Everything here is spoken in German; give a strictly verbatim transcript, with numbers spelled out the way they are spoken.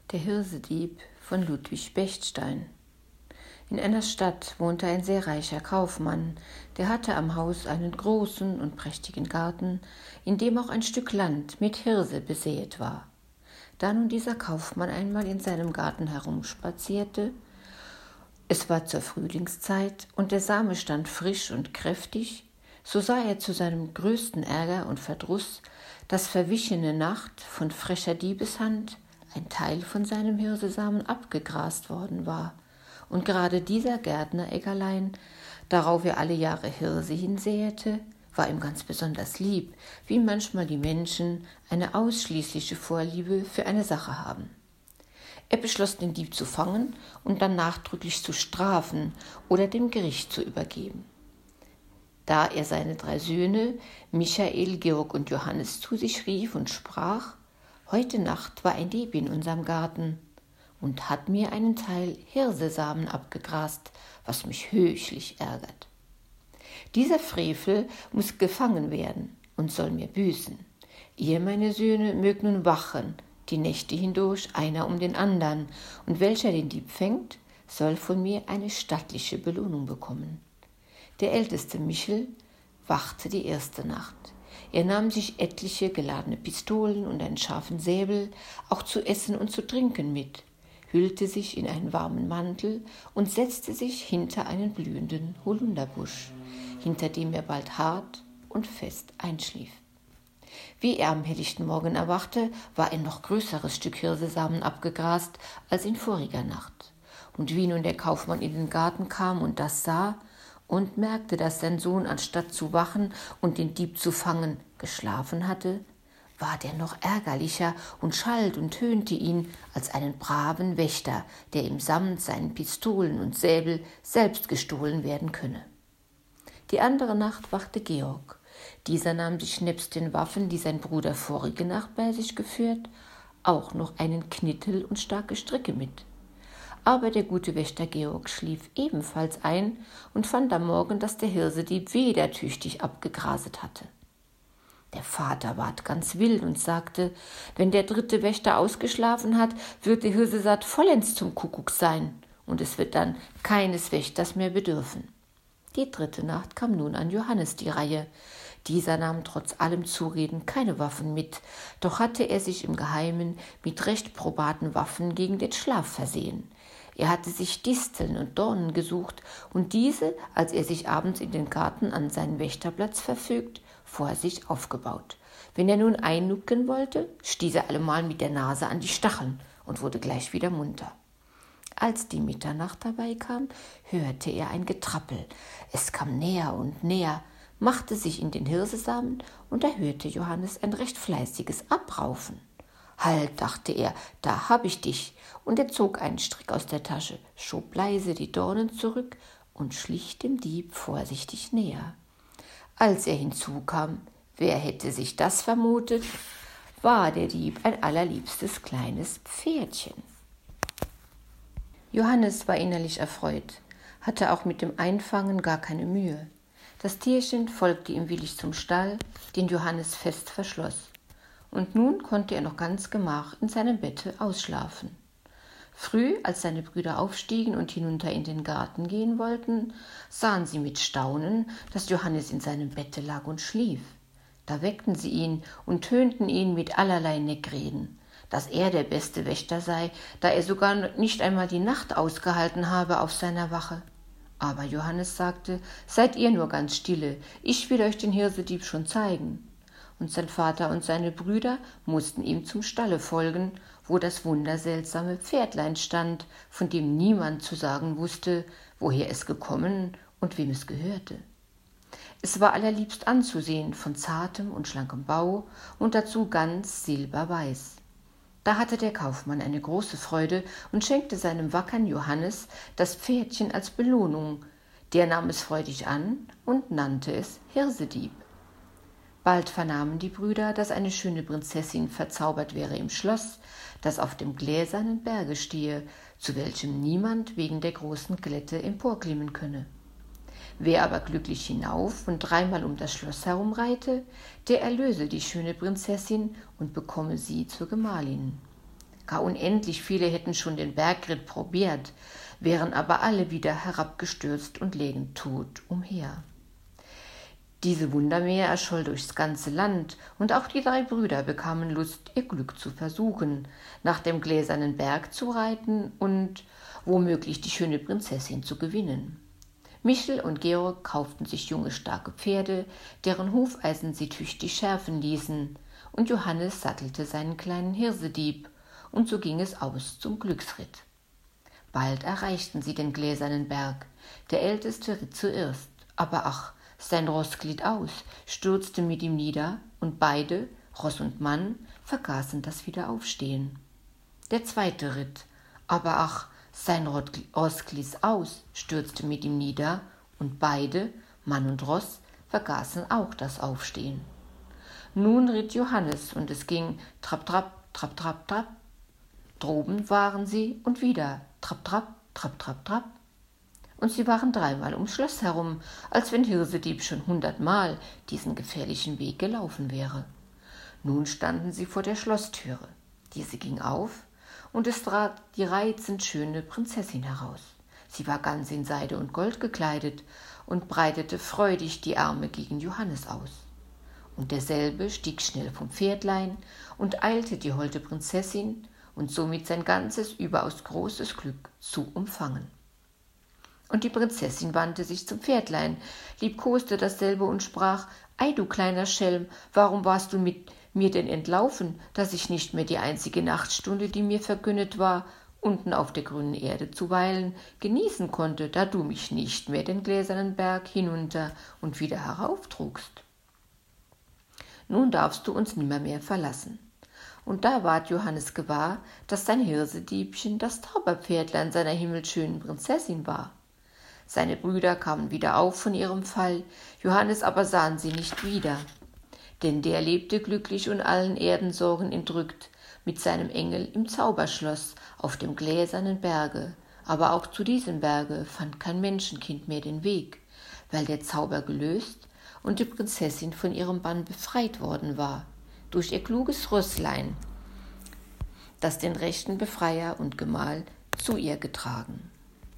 Der Hirsedieb von Ludwig Bechstein. In einer Stadt wohnte ein sehr reicher Kaufmann, der hatte am Haus einen großen und prächtigen Garten, in dem auch ein Stück Land mit Hirse besäet war. Da nun dieser Kaufmann einmal in seinem Garten herumspazierte, es war zur Frühlingszeit und der Same stand frisch und kräftig, so sah er zu seinem größten Ärger und Verdruss, dass verwichene Nacht von frecher Diebeshand ein Teil von seinem Hirsesamen abgegrast worden war, und gerade dieser Gärtneräckerlein, darauf er alle Jahre Hirse hinsäete, war ihm ganz besonders lieb, wie manchmal die Menschen eine ausschließliche Vorliebe für eine Sache haben. Er beschloss, den Dieb zu fangen und dann nachdrücklich zu strafen oder dem Gericht zu übergeben. Da er seine drei Söhne, Michael, Georg und Johannes, zu sich rief und sprach: »Heute Nacht war ein Dieb in unserem Garten und hat mir einen Teil Hirsesamen abgegrast, was mich höchlich ärgert. Dieser Frevel muss gefangen werden und soll mir büßen. Ihr, meine Söhne, mögt nun wachen, die Nächte hindurch, einer um den andern, und welcher den Dieb fängt, soll von mir eine stattliche Belohnung bekommen.« Der älteste Michel wachte die erste Nacht. Er nahm sich etliche geladene Pistolen und einen scharfen Säbel, auch zu essen und zu trinken mit, hüllte sich in einen warmen Mantel und setzte sich hinter einen blühenden Holunderbusch, hinter dem er bald hart und fest einschlief. Wie er am helllichten Morgen erwachte, war ein noch größeres Stück Hirsesamen abgegrast als in voriger Nacht. Und wie nun der Kaufmann in den Garten kam und das sah und merkte, dass sein Sohn, anstatt zu wachen und den Dieb zu fangen, geschlafen hatte, war der noch ärgerlicher und schalt und tönte ihn als einen braven Wächter, der ihm samt seinen Pistolen und Säbel selbst gestohlen werden könne. Die andere Nacht wachte Georg. Dieser nahm sich nebst den Waffen, die sein Bruder vorige Nacht bei sich geführt, auch noch einen Knittel und starke Stricke mit. Aber der gute Wächter Georg schlief ebenfalls ein und fand am Morgen, dass der Hirsedieb wieder tüchtig abgegraset hatte. Der Vater ward ganz wild und sagte, wenn der dritte Wächter ausgeschlafen hat, wird der Hirsesaat vollends zum Kuckuck sein, und es wird dann keines Wächters mehr bedürfen. Die dritte Nacht kam nun an Johannes die Reihe. Dieser nahm trotz allem Zureden keine Waffen mit, doch hatte er sich im Geheimen mit recht probaten Waffen gegen den Schlaf versehen. Er hatte sich Disteln und Dornen gesucht und diese, als er sich abends in den Garten an seinen Wächterplatz verfügt, vor sich aufgebaut. Wenn er nun einnucken wollte, stieß er allemal mit der Nase an die Stacheln und wurde gleich wieder munter. Als die Mitternacht dabei kam, hörte er ein Getrappel. Es kam näher und näher, machte sich in den Hirsesamen, und da hörte Johannes ein recht fleißiges Abraufen. »Halt«, dachte er, »da hab ich dich«, und er zog einen Strick aus der Tasche, schob leise die Dornen zurück und schlich dem Dieb vorsichtig näher. Als er hinzukam, wer hätte sich das vermutet, war der Dieb ein allerliebstes kleines Pferdchen. Johannes war innerlich erfreut, hatte auch mit dem Einfangen gar keine Mühe. Das Tierchen folgte ihm willig zum Stall, den Johannes fest verschloss. Und nun konnte er noch ganz gemach in seinem Bette ausschlafen. Früh, als seine Brüder aufstiegen und hinunter in den Garten gehen wollten, sahen sie mit Staunen, dass Johannes in seinem Bette lag und schlief. Da weckten sie ihn und tönten ihn mit allerlei Neckreden, dass er der beste Wächter sei, da er sogar nicht einmal die Nacht ausgehalten habe auf seiner Wache. Aber Johannes sagte, seid ihr nur ganz stille, ich will euch den Hirsedieb schon zeigen. Und sein Vater und seine Brüder mussten ihm zum Stalle folgen, wo das wunderseltsame Pferdlein stand, von dem niemand zu sagen wusste, woher es gekommen und wem es gehörte. Es war allerliebst anzusehen, von zartem und schlankem Bau und dazu ganz silberweiß. Da hatte der Kaufmann eine große Freude und schenkte seinem wackern Johannes das Pferdchen als Belohnung. Der nahm es freudig an und nannte es Hirsedieb. Bald vernahmen die Brüder, dass eine schöne Prinzessin verzaubert wäre im Schloss, das auf dem gläsernen Berge stehe, zu welchem niemand wegen der großen Glätte emporklimmen könne. Wer aber glücklich hinauf und dreimal um das Schloss herumreite, der erlöse die schöne Prinzessin und bekomme sie zur Gemahlin. Gar unendlich viele hätten schon den Bergritt probiert, wären aber alle wieder herabgestürzt und lägen tot umher. Diese Wundermeer erscholl durchs ganze Land, und auch die drei Brüder bekamen Lust, ihr Glück zu versuchen, nach dem gläsernen Berg zu reiten und womöglich die schöne Prinzessin zu gewinnen. Michel und Georg kauften sich junge, starke Pferde, deren Hufeisen sie tüchtig schärfen ließen, und Johannes sattelte seinen kleinen Hirsedieb, und so ging es aus zum Glücksritt. Bald erreichten sie den gläsernen Berg. Der Älteste ritt zuerst, aber ach, sein Ross glitt aus, stürzte mit ihm nieder, und beide, Ross und Mann, vergaßen das Wiederaufstehen. Der Zweite ritt, aber ach, sein Ross glitt aus, stürzte mit ihm nieder, und beide, Mann und Ross, vergaßen auch das Aufstehen. Nun ritt Johannes, und es ging trapp, trapp, trapp, trapp, trapp. Droben waren sie, und wieder trapp, trapp, trapp, trapp, trapp. Und sie waren dreimal ums Schloss herum, als wenn Hirsedieb schon hundertmal diesen gefährlichen Weg gelaufen wäre. Nun standen sie vor der Schlosstüre. Diese ging auf, und es trat die reizend schöne Prinzessin heraus. Sie war ganz in Seide und Gold gekleidet und breitete freudig die Arme gegen Johannes aus. Und derselbe stieg schnell vom Pferdlein und eilte die holde Prinzessin und somit sein ganzes, überaus großes Glück zu umfangen. Und die Prinzessin wandte sich zum Pferdlein, liebkoste dasselbe und sprach: »Ei, du kleiner Schelm, warum warst du mit mir denn entlaufen, dass ich nicht mehr die einzige Nachtstunde, die mir vergönnet war, unten auf der grünen Erde zu weilen, genießen konnte, da du mich nicht mehr den gläsernen Berg hinunter und wieder herauftrugst? Nun darfst du uns nimmermehr verlassen.« Und da ward Johannes gewahr, dass sein Hirsediebchen das Zauberpferdlein seiner himmelschönen Prinzessin war. Seine Brüder kamen wieder auf von ihrem Fall, Johannes aber sahen sie nicht wieder. Denn der lebte glücklich und allen Erdensorgen entrückt, mit seinem Engel im Zauberschloss auf dem gläsernen Berge. Aber auch zu diesem Berge fand kein Menschenkind mehr den Weg, weil der Zauber gelöst und die Prinzessin von ihrem Bann befreit worden war, durch ihr kluges Rösslein, das den rechten Befreier und Gemahl zu ihr getragen.